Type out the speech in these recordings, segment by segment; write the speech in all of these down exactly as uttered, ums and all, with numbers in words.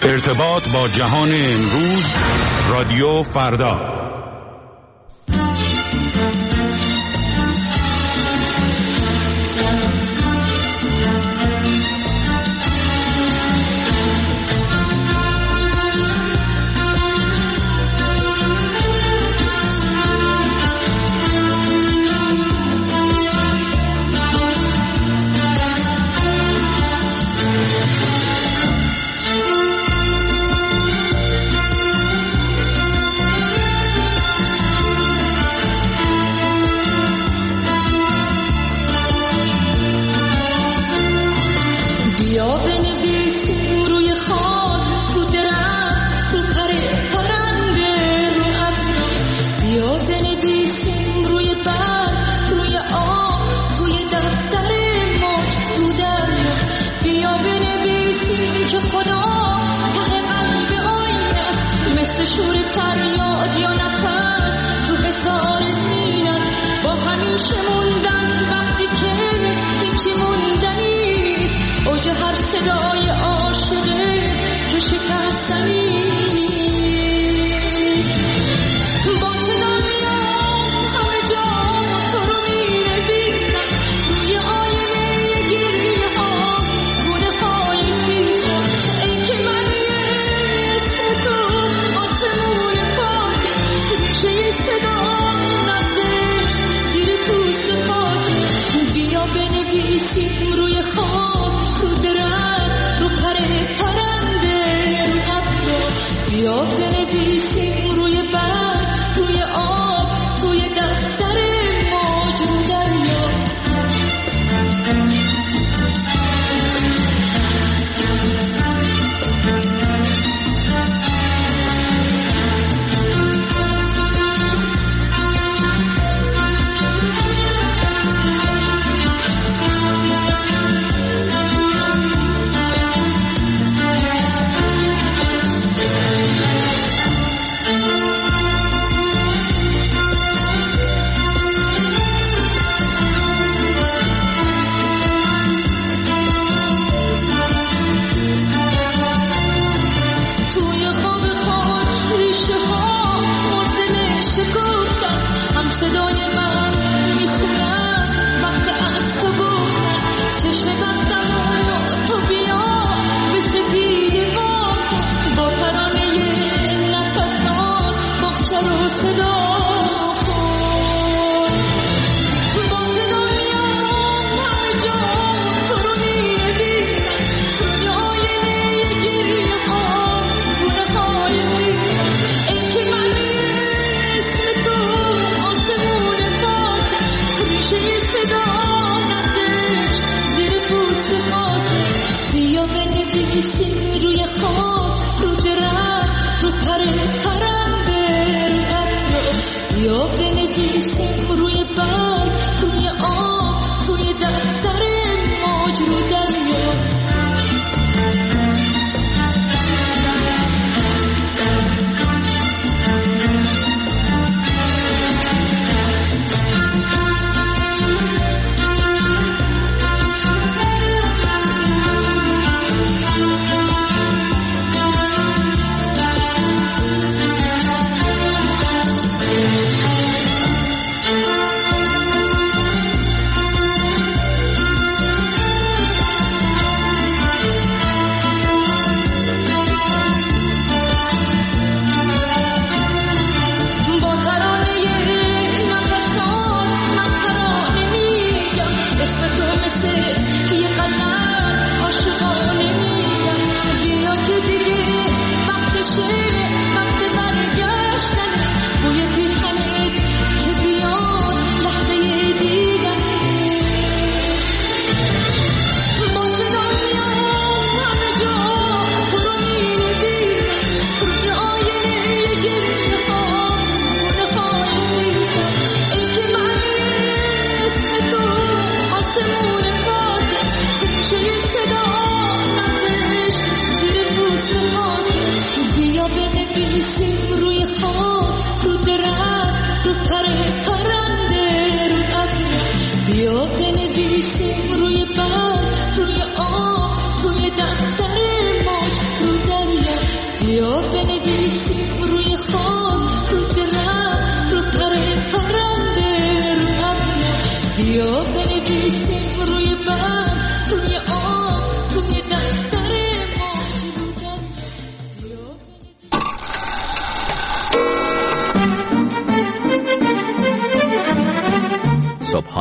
ارتباط با جهان امروز، رادیو فردا.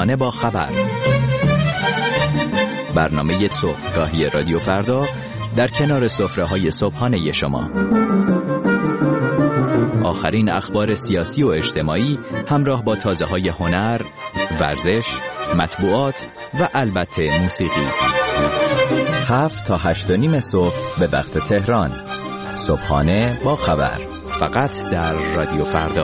صبحانه با خبر، برنامه صبحگاهی رادیو فردا در کنار سفره‌های صبحانه شما. آخرین اخبار سیاسی و اجتماعی همراه با تازه‌های هنر، ورزش، مطبوعات و البته موسیقی. هفت تا هشت و نیم صبح به وقت تهران. صبحانه با خبر، فقط در رادیو فردا.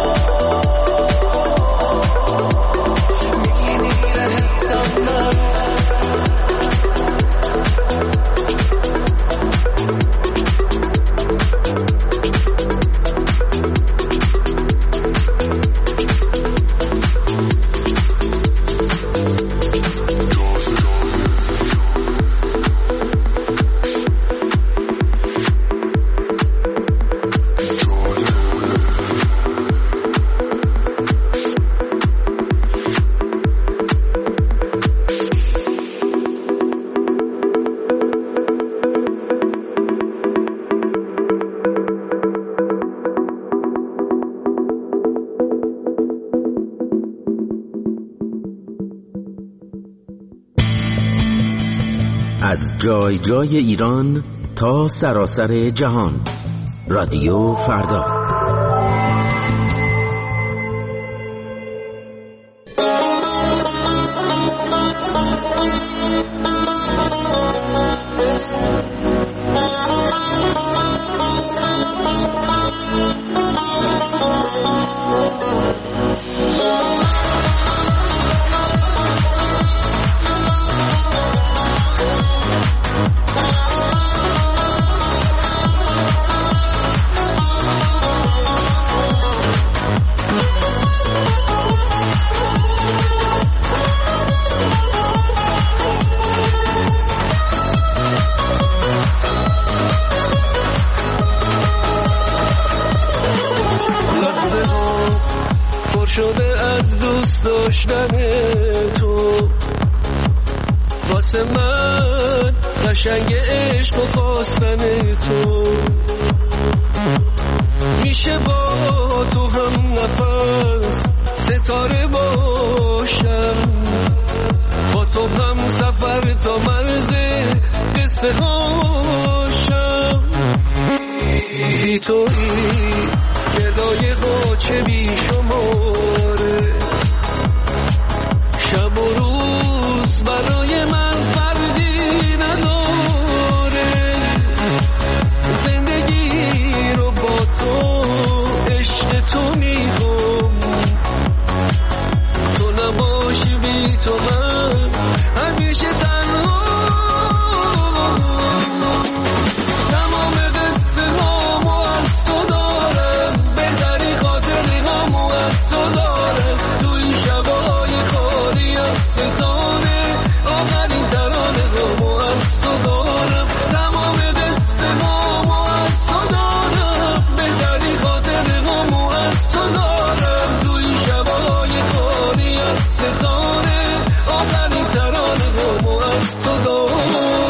No. از جای جای ایران تا سراسر جهان. رادیو فردا. شده از دوست داشتن تو، واسه من قشنگ عشق و خواستن تو. میشه با تو هم نفس ستاره باشم، با تو هم سفر تا مرز قصه هاشم. بی تویی گدای قاچه بی شماره، شب و روز برای من فردی نداره. زندگی رو با تو عشق تو میگم، تو نباشی بی تو من همیشه تنها. تمام قصه هامو از تو دارم، بهتری خاطری هامو از تو دارم. توی شبای خالی از ستاره، آخرین ترانه هامو از تو دارم. تمام قصه هامو از تو دارم، بهتری خاطری هامو از تو دارم. توی شبای خالی از ستاره، آخرین ترانه هامو از تو دارم.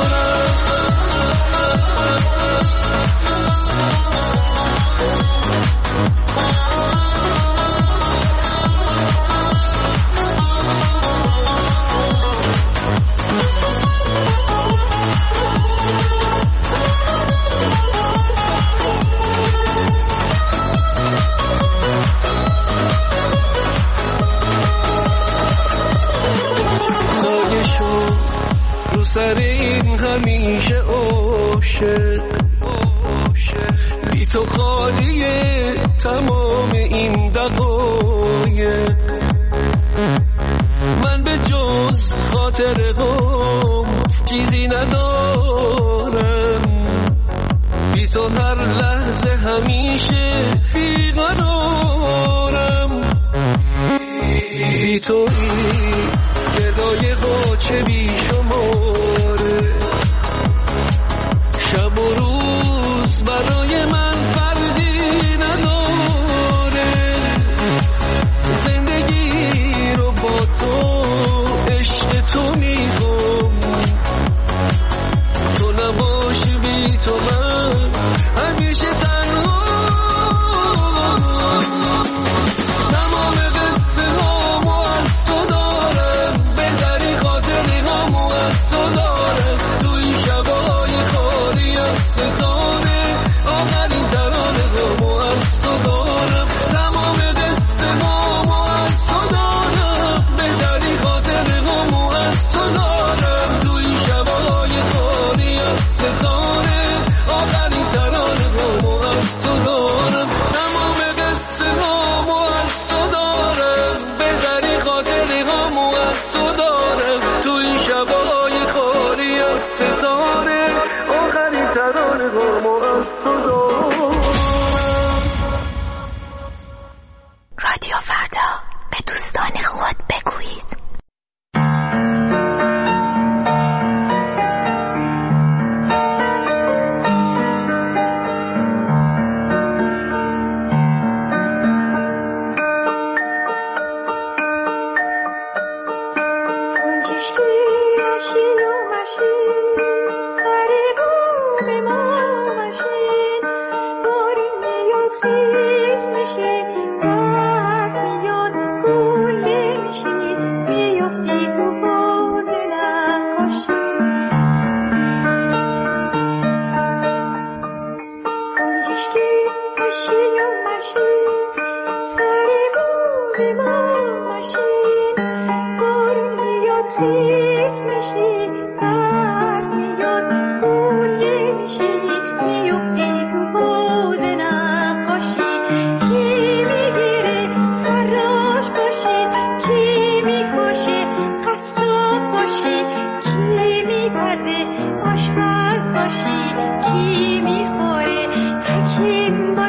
سایه شو رو سر این همیشه عاشق، بی تو خالیه تمام این دقایق. من به جز خاطر غم چیزی ندارم، بی تو هر لحظه همیشه بیقرارم. بی تویی گدای قاچه بی شماره، شب و روز برای من فردی نداره. زندگی رو با تو عشق تو میگم، تو نباشی بی تو من همیشه تنها. تمام قصه هامو از تو دارم، بهتری خاطری هامو از تو دارم. توی شبای خالی از ستاره، آخرین ترانه هامو از تو دارم. تمام قصه هامو از تو دارم، بهتری خاطری هامو از تو دارم. توی شبای خالی از ستاره، آخرین ترانه هامو از تو دارم. تمام قصه هامو از تو دارم، بهتری خاطری هامو از تو دارم. توی شبای خالی از ستاره، آخرین ترانه هامو از تو دارم. رادیو فردا، به دوستان خود بگویید. سر بوم ما ماشین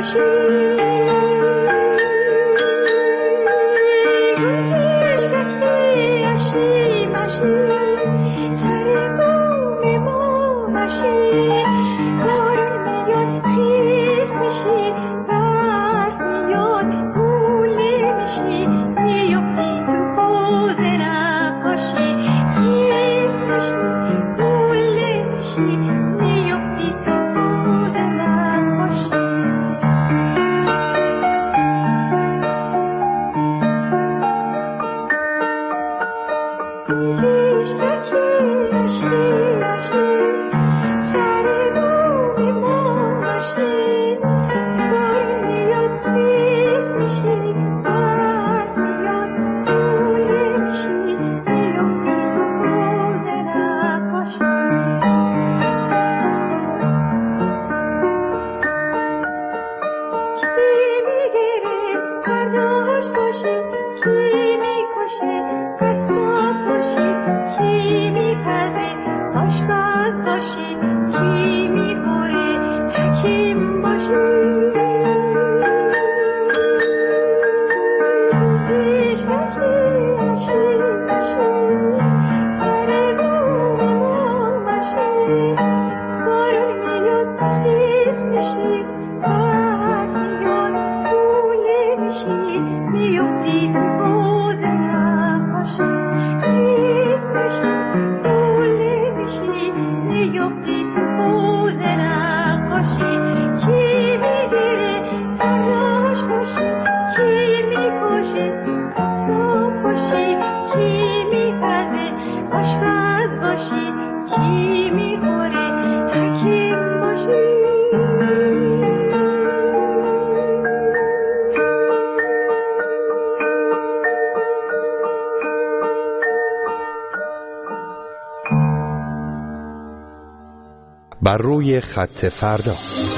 بر روی خط فردا.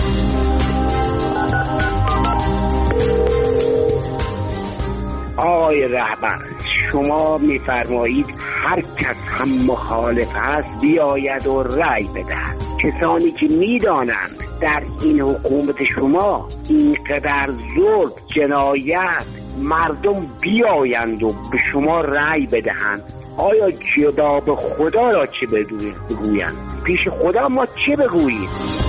آقای رهبر، شما میفرمایید هر کس هم مخالف است بیاید و رأی بدهد. کسانی که میدانند در این حکومت شما اینقدر ظلم، جنایت، مردم بیایند و به شما رأی بدهند، آیا جواب خدا را چه بگویند؟ پیش خدا ما چه بگوییم؟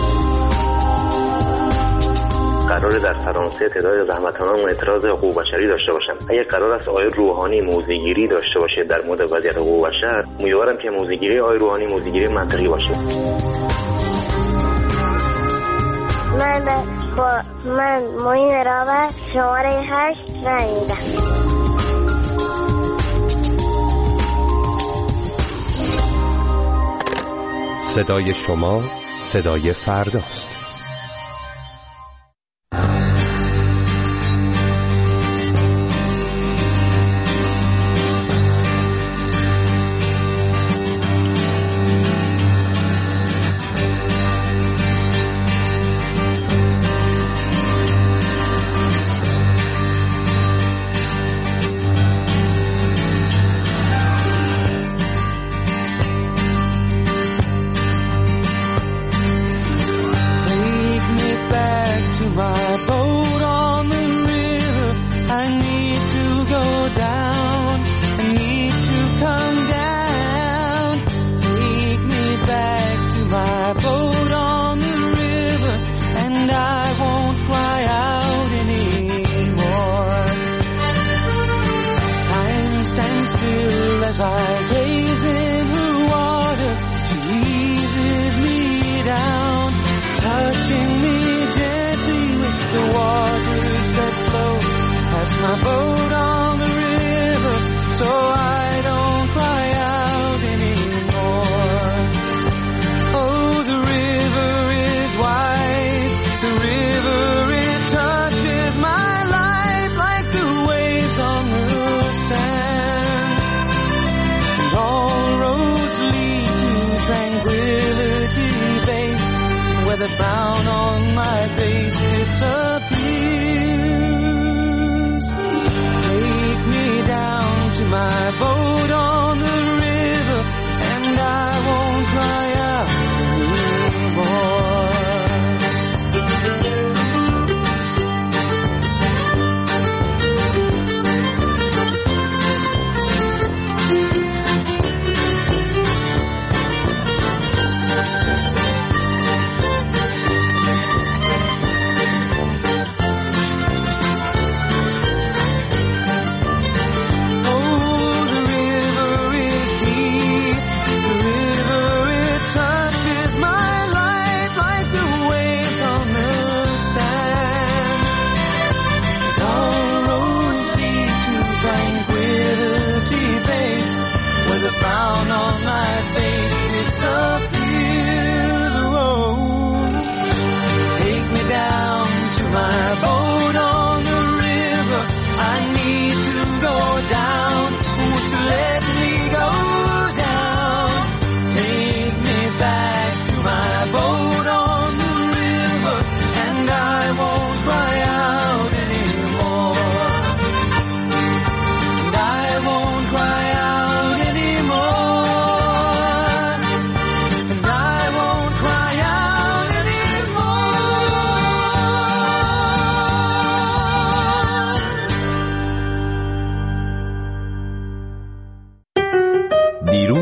قراره در فرانسه تعداد زحمت‌کشان اعتراض حقوق بشری داشته باشن. اگه قرار است آقای روحانی موضع‌گیری داشته باشه در مورد وضعیت حقوق بشر، امیدوارم که موضع‌گیری آقای روحانی موضع‌گیری منطقی باشه. من با من معین رابط شماره هشت رای میدم. صدای شما صدای فرداست. Bound on my face disappears. Take me down to my boat on the river, and I won't cry out anymore.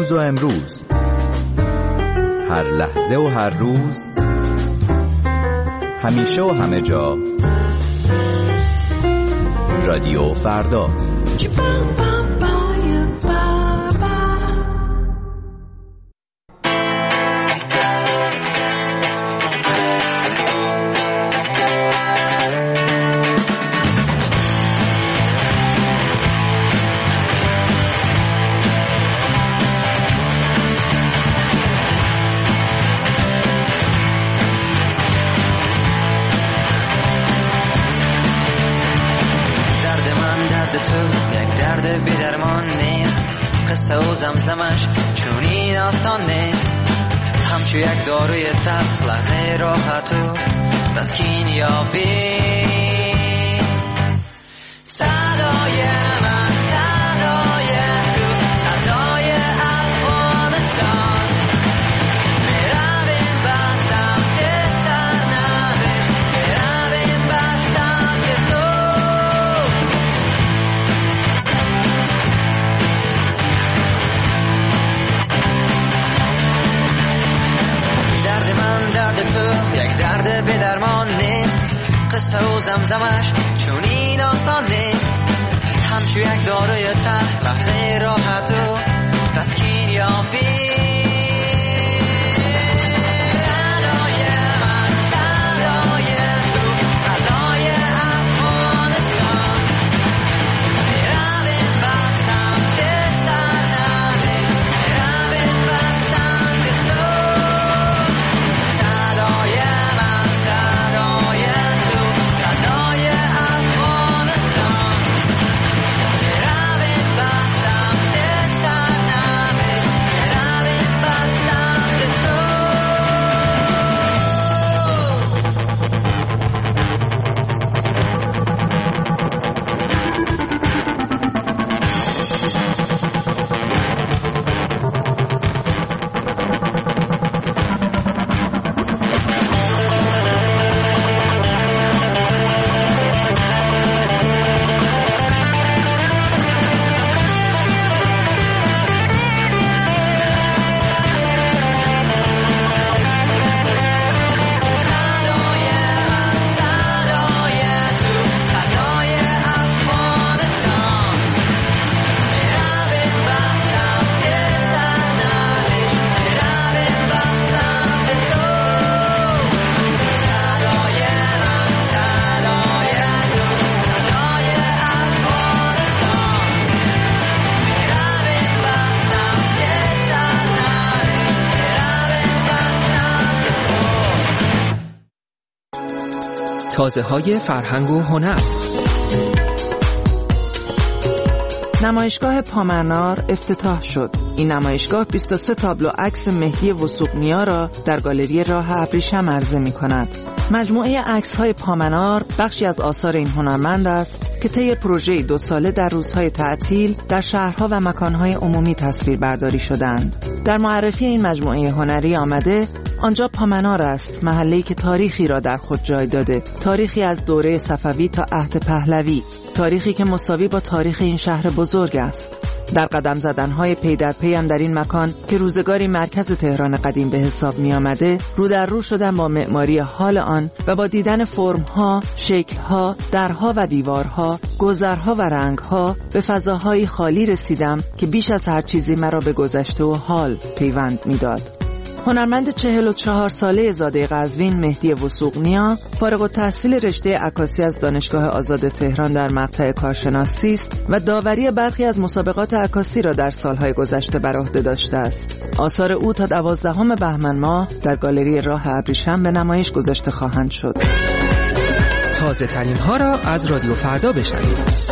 دیروز و امروز، هر لحظه و هر روز، همیشه و همه جا. رادیو فردا. زمزمش چون این آسان نیست، همچو یک داروی تلخ لحظه راحت و تسکین یابی. صدای من صدای تو، صدای افغانستان، میرویم به سمت سرنوشت، میرویم به سمت صلح. درد تو یک درد به درمان نیست، قصه و زمزمش چون این آسان نیست، همچو یک داروی تلخ لحظه راحت و تسکین یابی. تازه‌های فرهنگ و هنر. نمایشگاه پامنار افتتاح شد. این نمایشگاه بیست و سه تابلو عکس مهدی وثوق‌نیا را در گالری راه ابریشم عرضه می‌کند. مجموعه عکس‌های پامنار بخشی از آثار این هنرمند است که طی پروژه دو ساله در روزهای تعطیل در شهرها و مکانهای عمومی تصویربرداری شدند. در معرفی این مجموعه هنری آمده آنجا پامنار است، محله‌ای که تاریخی را در خود جای داده، تاریخی از دوره صفوی تا عهد پهلوی، تاریخی که مساوی با تاریخ این شهر بزرگ است. در قدم زدن‌های پی در پی هم در این مکان که روزگاری مرکز تهران قدیم به حساب می آمده، رو در رو شدن با معماری حال آن و با دیدن فرم‌ها، شکل‌ها، درها و دیوارها، گذرها و رنگ‌ها به فضاهای خالی رسیدم که بیش از هر چیزی مرا به گذشته و حال پیوند می‌داد. هنرمند چهل و چهار ساله زاده قزوین مهدی وثوق‌نیا فارغ التحصیل رشته عکاسی از دانشگاه آزاد تهران در مقطع کارشناسی است و داوری برخی از مسابقات عکاسی را در سالهای گذشته بر عهده داشته است. آثار او تا دوازدهم بهمن ماه در گالری راه ابریشم به نمایش گذاشته خواهند شد. تازه ترین ها را از رادیو فردا بشنوید.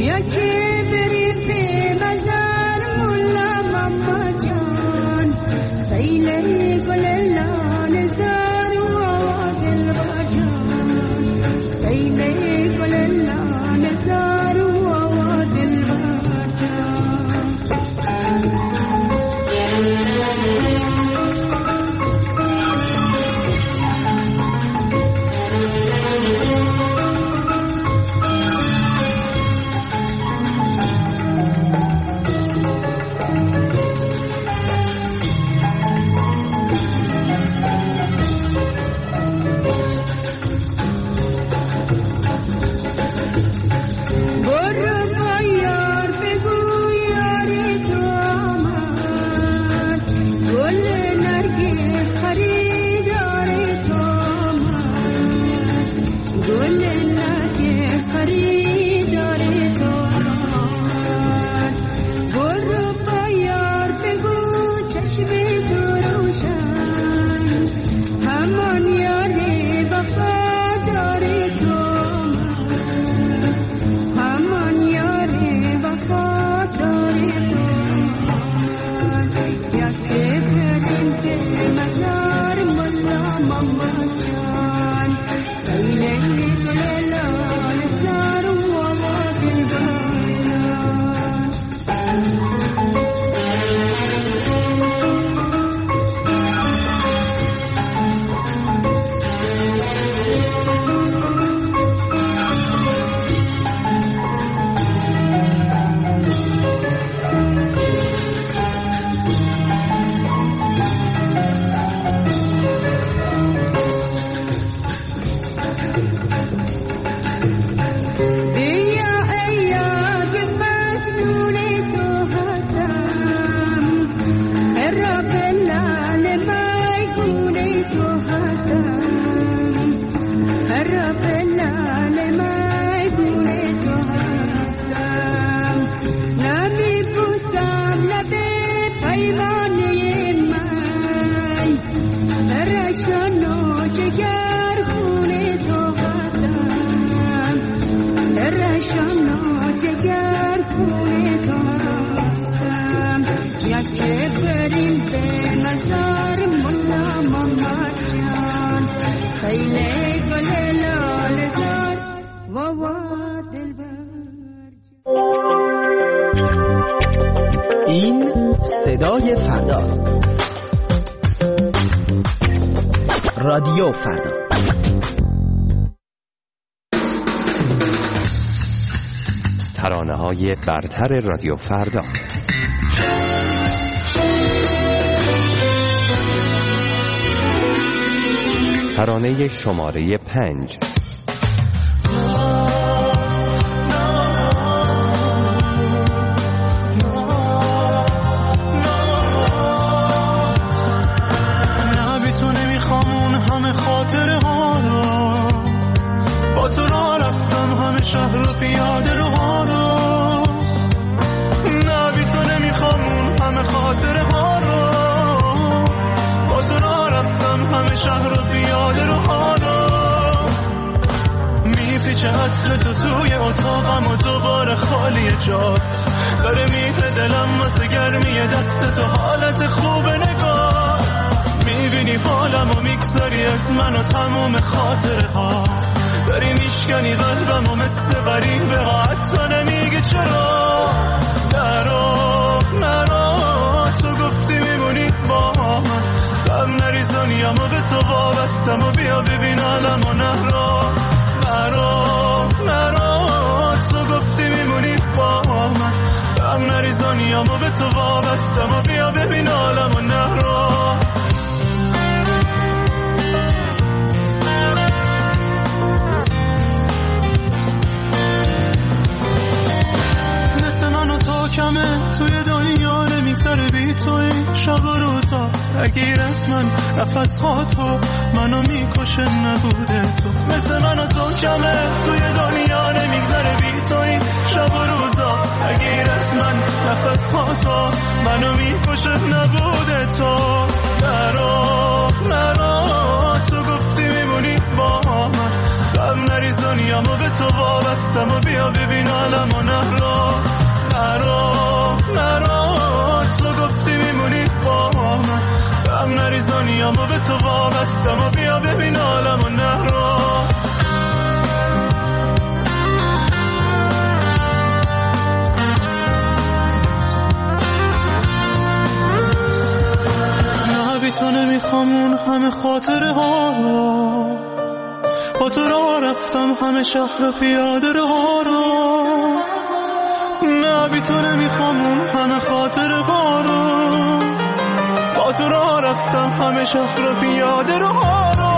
این صدای فرداست. رادیو فردا. ترانه‌های برتر رادیو فردا. ترانه شماره پنج. شهر رو پیاده رو ها رو نه بی تو نمیخوام اون همه خاطره ها رو با تو را رفتم همه شهر رو پیاده رو ها رو میپیچه عطر تو توی اتاقم و دوباره خالی جات داره میره دلم واسه گرمی دست تو حالت خوب نگات میبینی حالم و میگذاری از من و تموم خاطره ها داری میشکنی قلبم و مثل غریبه ها حتی نمیگه چرا نرو نرو تو گفتی میمونی با من غم نریزانیم و به تو وابستم و بیا ببین عالم و نهرو نرو نرو تو گفتی میمونی با من غم نریزانیم و به تو وابستم و بیا ببین عالم و نهرو کمه توی دنیا نمیگذره بی توی شب و روزا اگه از من نفس ها تو منو میکشه نبوده تو مثل من و تو کمه توی دنیا نمیگذره بی توی شب و روزا اگه از من نفس ها تو منو میکشه نبوده تو نرو نرو تو گفتی میمونی با من هم نریز دنیامو به تو وابستم و بیا ببین عالم و نهرا نرا نرا تو گفتی میمونی با من هم نریز دنیامو به تو وابستم و بیا ببین عالم و نهرا بی تو نمیخوام اون همه خاطره ها رو با تو را رفتم همه شهر پیاده ها رو نه بی تو نمیخوام اون همه خاطره ها رو با تو را رفتم همه شهر پیاده ها رو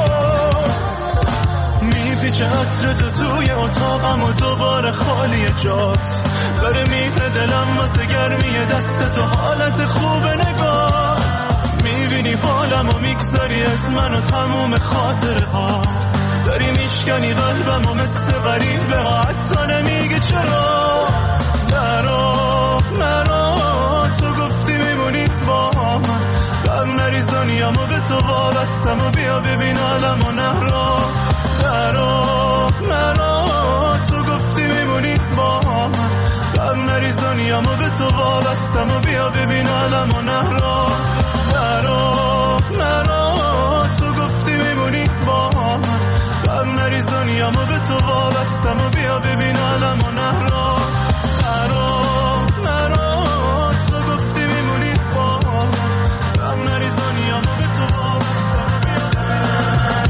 میپیچه عطر تو توی اتاقم و دوباره خالی جاست داره میره دلم واسه گرمی دست تو حالت خوب نگاه میبینی حالم و میگذاری از من و تموم خاطره ها داری میشکنی قلبم و مثل غریبه ها حتی نمیگه چرا نرا نرا تو گفتی میمونی با من غم نریز دنیامو به تو وابستم و بیا ببین عالم و نهرا نرا نرا تو گفتی میمونی با من غم نریز دنیامو به تو وابستم و بیا ببین عالم و نهرا نرا نرا تو گفتی میمونی با من غم نریز دنیامو به تو وابستم و بیا ببین عالم و نهرا نرا نرا تو گفتی میمونی با من غم نریز دنیامو به تو وابستم و بیا ببین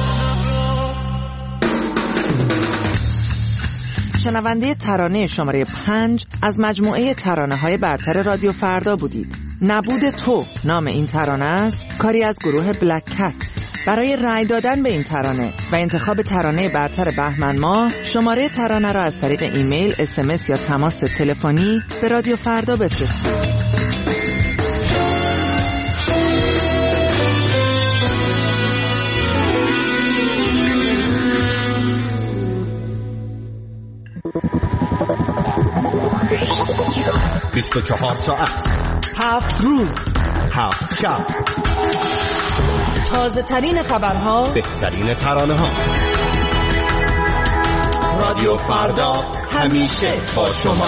شنونده ترانه شماره پنج از مجموعه ترانه های برتر رادیو فردا بودید. نبود تو نام این ترانه است، کاری از گروه بلک کتس. برای رأی دادن به این ترانه و انتخاب ترانه برتر بهمن ماه شماره ترانه را از طریق ایمیل، اس ام اس یا تماس تلفنی به رادیو فردا بفرستید. بیست و چهار ساعت، هفت روز، هفت شب، تازه ترین خبرها، بهترین ترانه ها. رادیو فردا همیشه با شما.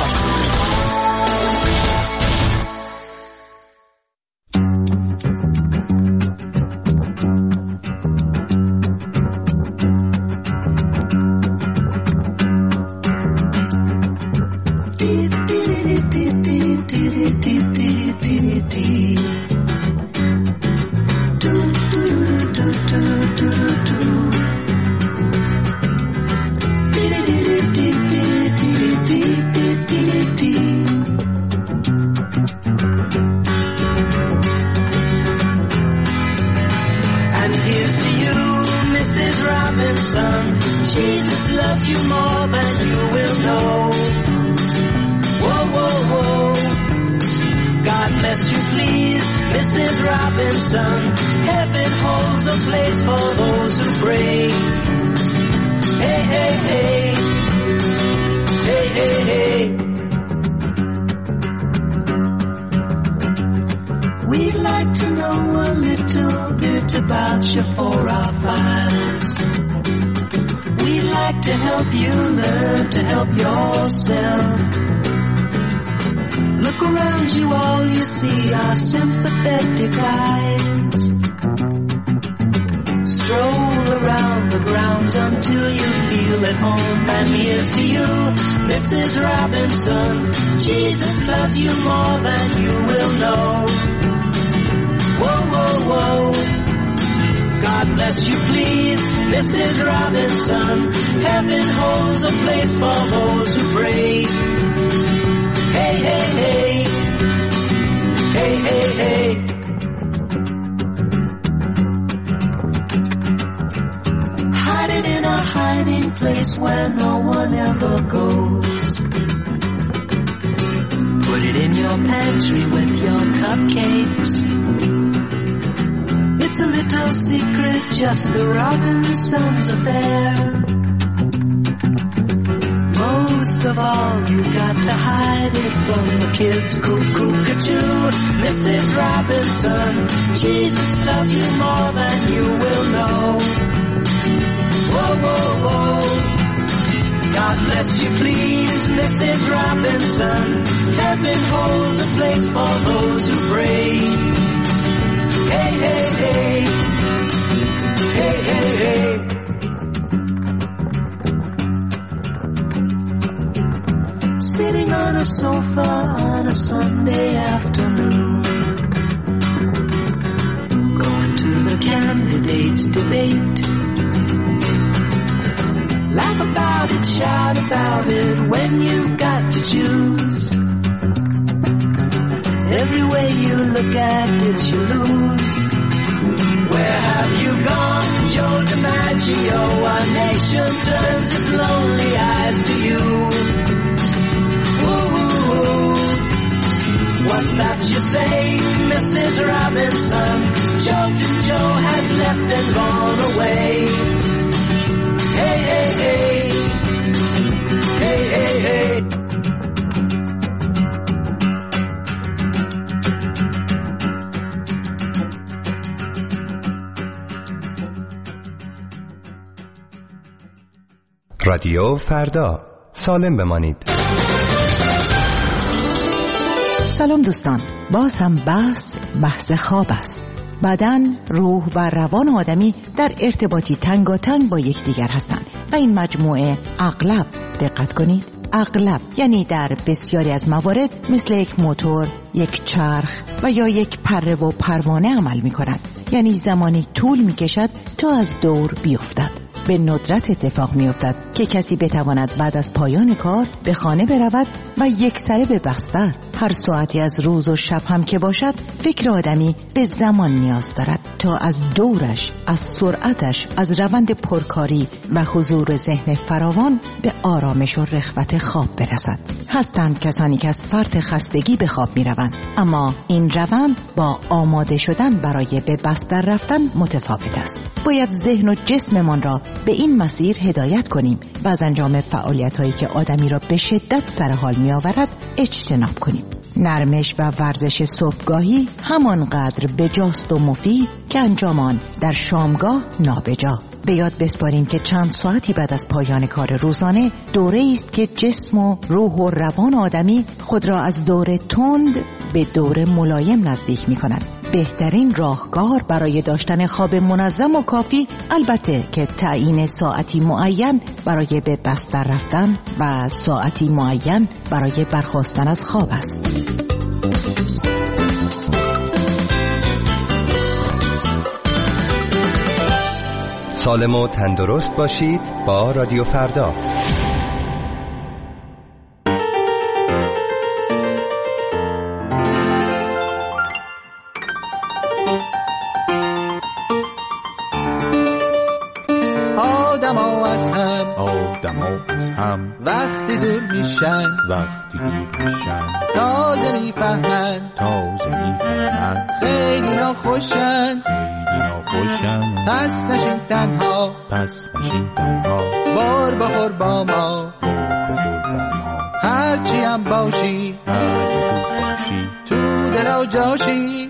Jesus loves you more than you will know. Whoa, whoa, whoa. God bless you, please, Missus Robinson. Heaven holds a place for those who pray. Hey, hey, hey. Hey, hey, hey. We'd like to know a little bit about you for our files. We'd like to help you learn to help yourself. Look around you, all you see are sympathetic eyes. Stroll around the grounds until you feel at home. And here's to you, Missus Robinson. Jesus loves you more than you will know. Whoa, whoa, whoa. God bless you, please, Missus Robinson. Heaven holds a place for those who pray. Hey, hey, hey. Hey, hey, hey. Hide it in a hiding place where no one ever goes. Put it in your pantry with your cupcakes. It's a little secret, just the Robinsons affair. Most of all, you got to hide it from the kids. Cuckoo-cuckoo, Missus Robinson. Jesus loves you more than you will know. Whoa, whoa, whoa, whoa. God bless you, please, Missus Robinson. Heaven holds a place for those who pray. Hey, hey, hey. Hey, hey, hey. Sitting on a sofa on a Sunday afternoon, going to the candidates' debate. Laugh about it, shout about it when you've got to choose. Every way you look at it, you lose. Where have you gone, Joe DiMaggio? Our nation turns its lonely eyes to you. Ooh, what's that you say, Missus Robinson? Joltin' Joe has left and gone away. Hey, hey, hey. Hey, hey, hey. رادیو فردا، سالم بمانید. سلام دوستان، باز هم بحث بحث خواب است. بدن، روح و روان آدمی در ارتباطی تنگاتنگ با یکدیگر هستند و این مجموعه اغلب، دقت کنید، اغلب یعنی در بسیاری از موارد مثل یک موتور، یک چرخ و یا یک پره و پروانه عمل می کند. یعنی زمانی طول می کشد تا از دور بیفتد. به ندرت اتفاق می افتد که کسی بتواند بعد از پایان کار به خانه برود و یک سره به بستر. هر ساعتی از روز و شب هم که باشد، فکر آدمی به زمان نیاز دارد تا از دورش، از سرعتش، از روند پرکاری و حضور ذهن فراوان به آرامش و رخوت خواب برسد. هستند کسانی که از فرط خستگی به خواب می روند، اما این روند با آماده شدن برای به بستر رفتن متفاوت است. باید ذهن و جسممان را به این مسیر هدایت کنیم و از انجام فعالیت هایی که آدمی را به شدت سرحال می آورد اجتناب کنیم. نرمش و ورزش صبحگاهی همانقدر بجاست و مفید که انجام آن در شامگاه نابجا. به یاد بسپاریم که چند ساعتی بعد از پایان کار روزانه دوره است که جسم و روح و روان آدمی خود را از دور تند به دور ملایم نزدیک می کند. بهترین راهکار برای داشتن خواب منظم و کافی البته که تعیین ساعتی معین برای به بستر رفتن و ساعتی معین برای برخاستن از خواب است. سالم و تندرست باشید با رادیو فردا. آدما از هم آدما از هم وقتی دور میشن وقتی دور میشن تازه میفهمن تازه میفهمن خیلی ناخوشن خیلی ناخوشن پس نشین تنها پس نشین تنها بار بخور با ما بار بخور با ما هرچی هم باشی هرچی تو باشی تو دل و جاشی.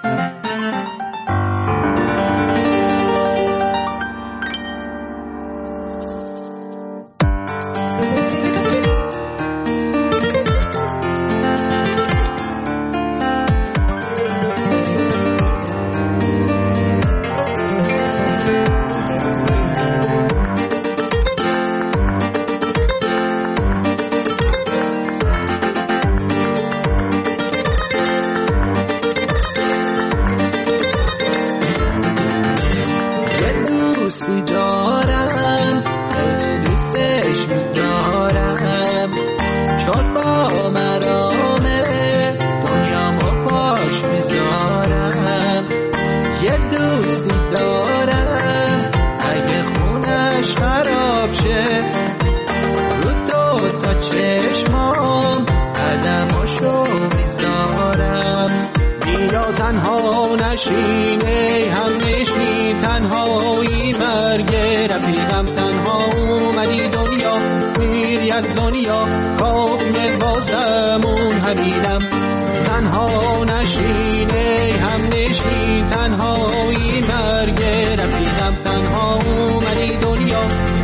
تنها نشینه هم نشی تنهایی مرگ رفیقم تنها اومدی دنیا میری از دنیا کافیه بازمون حمیدم تنها نشینه هم نشی تنهایی مرگ رفیقم تنها اومدی دنیا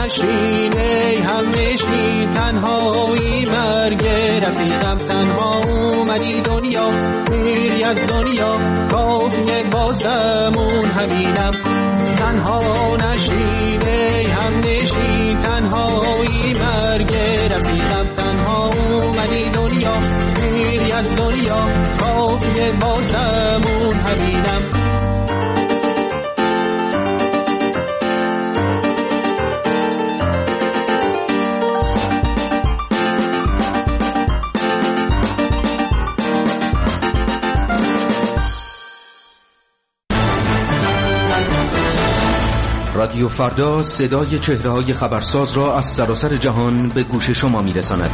نشین ای هم نشین تنهایی مرگ رفیقم تنها اومدی دنیا میری از دنیا کافیه بازمون همینم تنها نشین ای هم نشین تنهایی مرگ رفیقم تنها اومدی دنیا میری از دنیا کافیه بازمون همینم رادیو فردا صدای چهره‌های خبرساز را از سراسر جهان به گوش شما می‌رساند.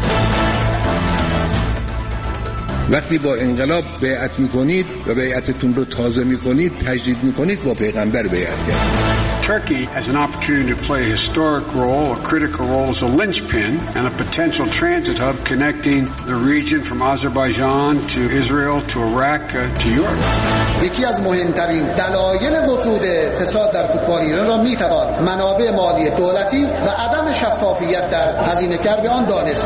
وقتی با انقلاب بیعت می‌کنید و بیعتتون رو تازه می‌کنید، تجدید می‌کنید، با پیغمبر بیعت کرد. Turkey has an opportunity to play a historic role, a critical role as a linchpin and a potential transit hub connecting the region from Azerbaijan to Israel to Iraq uh, to Europe. یکی از مهمترین دلایل وجود فساد در فوتبال ایران را میتوان منابع مالی دولتی و عدم شفافیت در هزینه‌گر به آن دانست.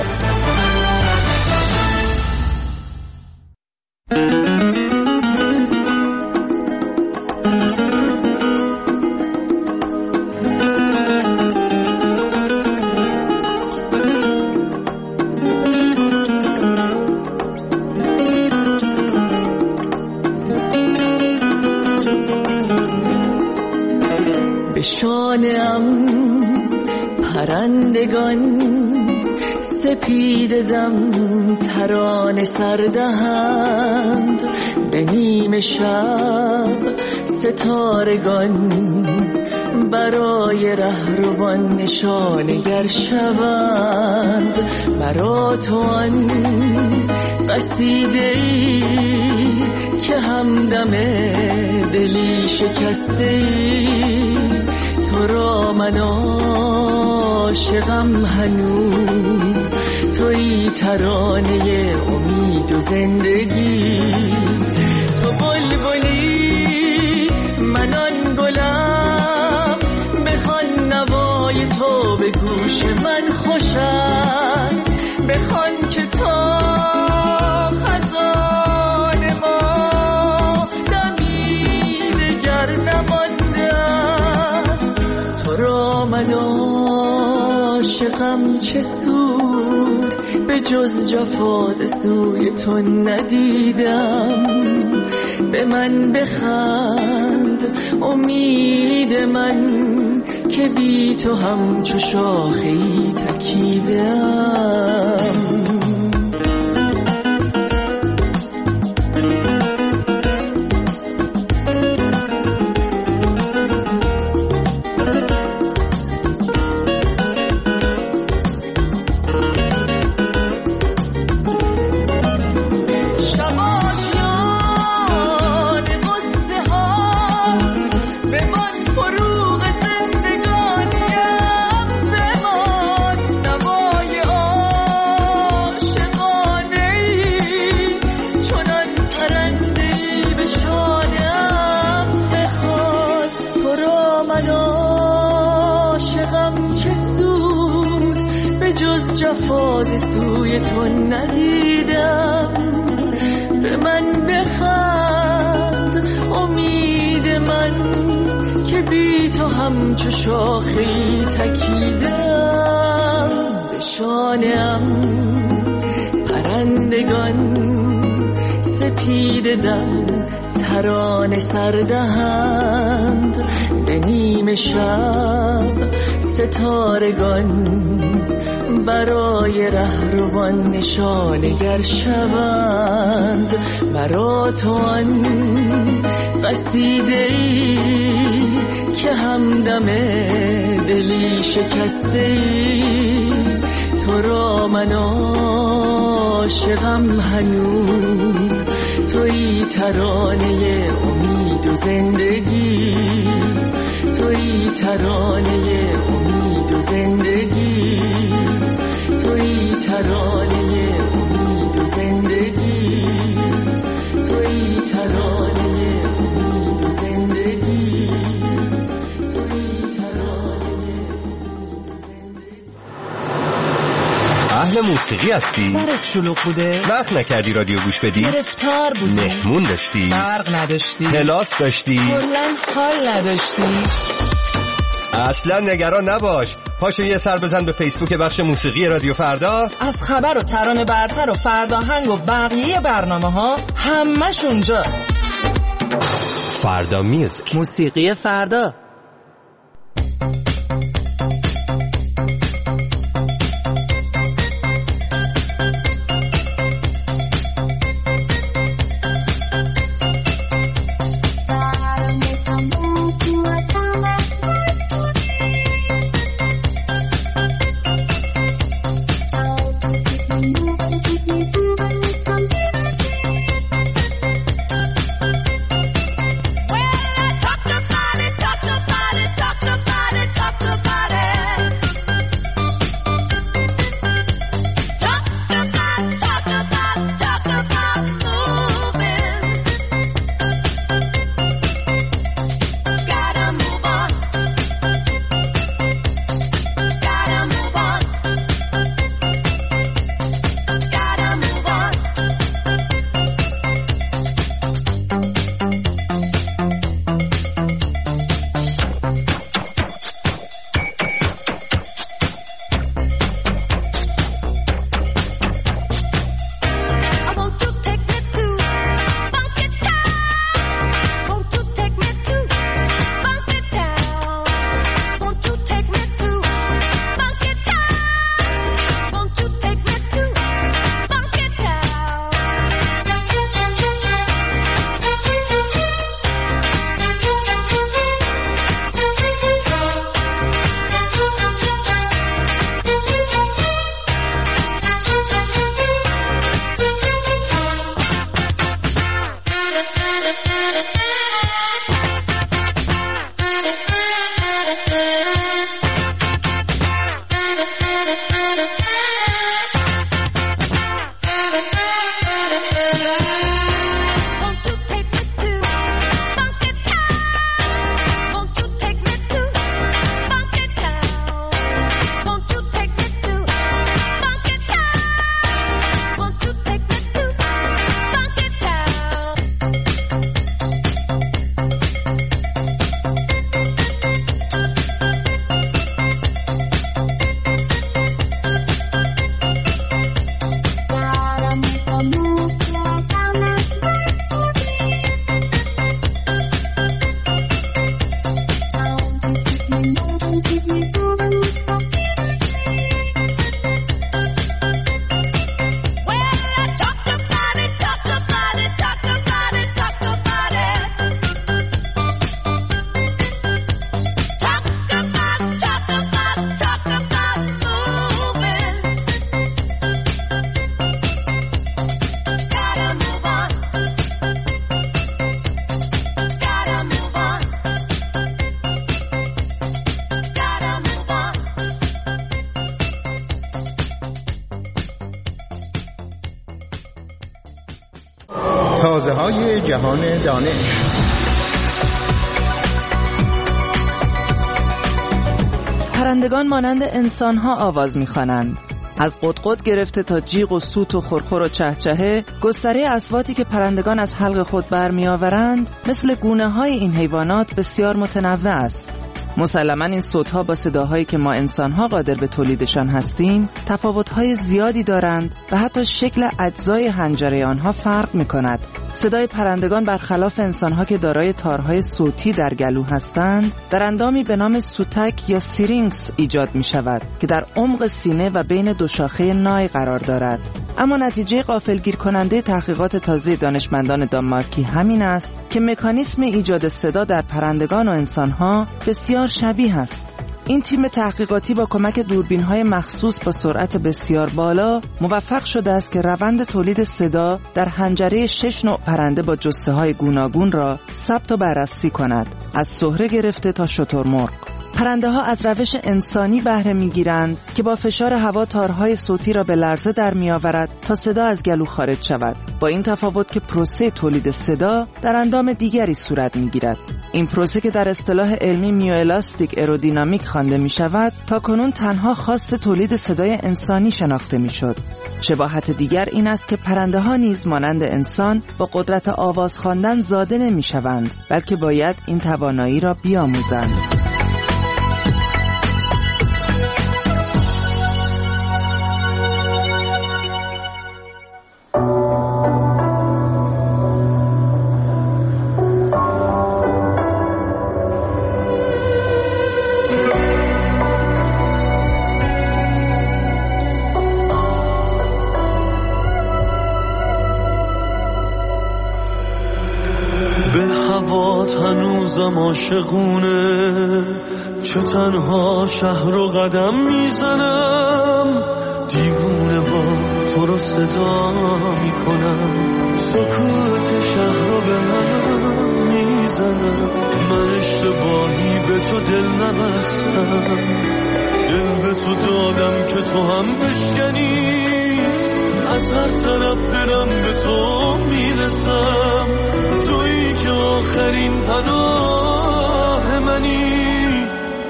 پرندگان سپید دم ترانه سردهند به نیم شب ستارگان برای رهروان نشانگر شوند مرا تو آن قصیده‌ای که همدم دلی شکسته‌ای تو را من عاشقم هنوز تویی ترانه امید و زندگی تو بلبلی من آن گلم بخوان نوای تو به گوش من خوش است بخوان که تا خزان ما دمی دگر نمانده است تو را من عاشقم چه سود به جز جفاز سوی تو ندیدم به من بخند امید من که بی تو همچو شاخه‌ای تکیدم جفاز سوی تو ندیدم به من بخند امید من که بی تو همچو شاخه‌ای تکیدم به شانه‌ام پرندگان سپید دم ترانه سردهند به نیم شب ستارگان برای رهروان نشانگر شوند مرا تو آن قصیده‌ای که همدم دلی شکسته‌ای تو را من عاشقم هنوز تویی ترانه امید و زندگی تویی ترانه امید و زندگی تویی ترانه امید و زندگی تویی ترانه امید و زندگی تویی ترانه امید و زندگی موسیقی هستی؟ سرت شلوغ بوده؟ وقت نکردی رادیو گوش بدی؟ گرفتار بودی؟ مهمون داشتی؟ برق نداشتی؟ کلاس داشتی؟ کلاً حال نداشتی؟ اصلا نگران نباش، پاشو یه سر بزن به فیسبوک بخش موسیقی رادیو فردا. از خبر و ترانه برتر و فرداهنگ و بقیه برنامه ها همش اونجاست. فردا میوزیک، موسیقی فردا. تازه های جهان دانش. پرندگان مانند انسان‌ها آواز می‌خوانند. از قطقط گرفته تا جیغ و سوت و خرخر و چهچهه، گستره اصواتی که پرندگان از حلق خود برمی‌آورند مثل گونه‌های این حیوانات بسیار متنوع است. مسلماً این صوت‌ها با صداهایی که ما انسان‌ها قادر به تولیدشان هستیم تفاوت‌های زیادی دارند و حتی شکل اجزای حنجره آنها فرق می‌کند. صدای پرندگان برخلاف انسان‌ها که دارای تارهای صوتی در گلو هستند، در اندامی به نام سوتک یا سیرینکس ایجاد می‌شود که در عمق سینه و بین دو شاخه نای قرار دارد. اما نتیجه غافلگیر کننده تحقیقات تازه دانشمندان دانمارکی همین است که مکانیسم ایجاد صدا در پرندگان و انسان‌ها بسیار شبیه است. این تیم تحقیقاتی با کمک دوربین‌های مخصوص با سرعت بسیار بالا موفق شده است که روند تولید صدا در حنجره شش نوع پرنده با جثه‌های گوناگون را ثبت و بررسی کند، از سهره گرفته تا شترمرغ. پرنده ها از روش انسانی بهره می‌گیرند که با فشار هوا تارهای صوتی را به لرزه در می‌آورد تا صدا از گلو خارج شود. با این تفاوت که پروسه تولید صدا در اندام دیگری صورت می‌گیرد. این پروسه که در اصطلاح علمی میوالاستیک ایرودینامیک خوانده می‌شود، تا کنون تنها خاص تولید صدای انسانی شناخته می‌شد. شباهت دیگر این است که پرنده ها نیز مانند انسان با قدرت آواز خواندن زاده نمی شوند، بلکه باید این توانایی را بیاموزند. هنوزم عاشقونه، چه تنها شهر رو قدم میزنم، دیوونه با تو رو صدا میکنم، سکوت شهر رو به من میزنم، من اشتباهی به تو دل نبستم، دل به تو دادم که تو هم بشکنی، از هر طرف برم به تو میرسم، تویی که آخرین پناه منی،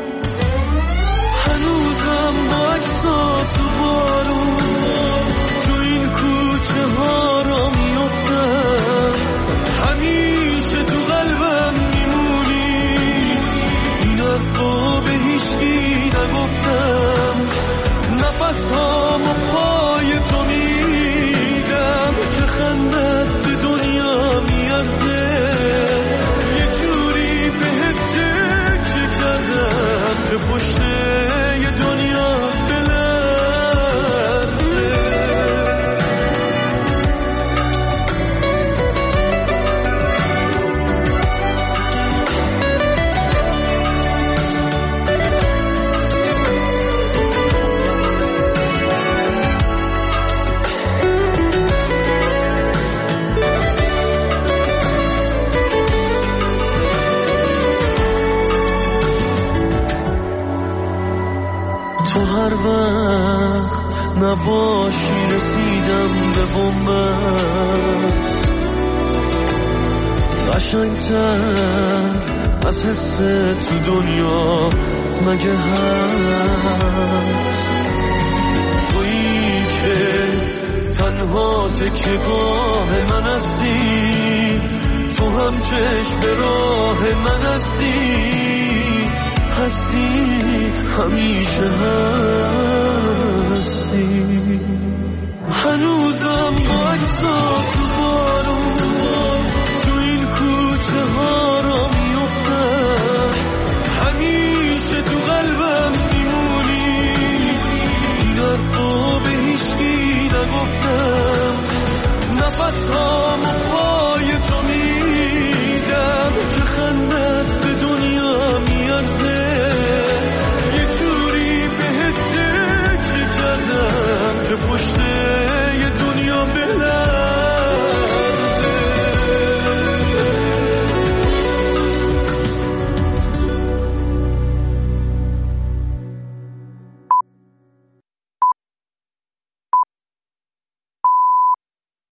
هنوزم با عکسات تو بارون تو این کوچه ها را میافتم، همیشه تو قلبم میمونی، این حرفا به هیچکی نگفتم، نفس ها پای تو میدم که خندت به دنیا میارزه، یه جوری بهت تکیه کردم که پشت یه دنیا بلرزه. تو هر وقت نباشی رسیدم به بومت، قشنگتر از حس تو دنیا مگه هست، تویی که تنها تکیه‌گاه من هستی، تو هم چشم به راه من هستی، هستی همیشه هستی، هنوزم با عکسات